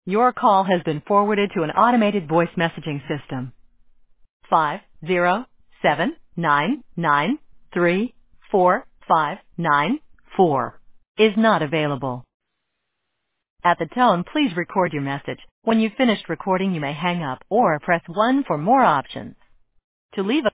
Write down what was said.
Your call has been forwarded to an automated voice messaging system. 507-993-4594 is not available. At the tone, please record your message. When you've finished recording, you may hang up or press 1 for more options. To leave a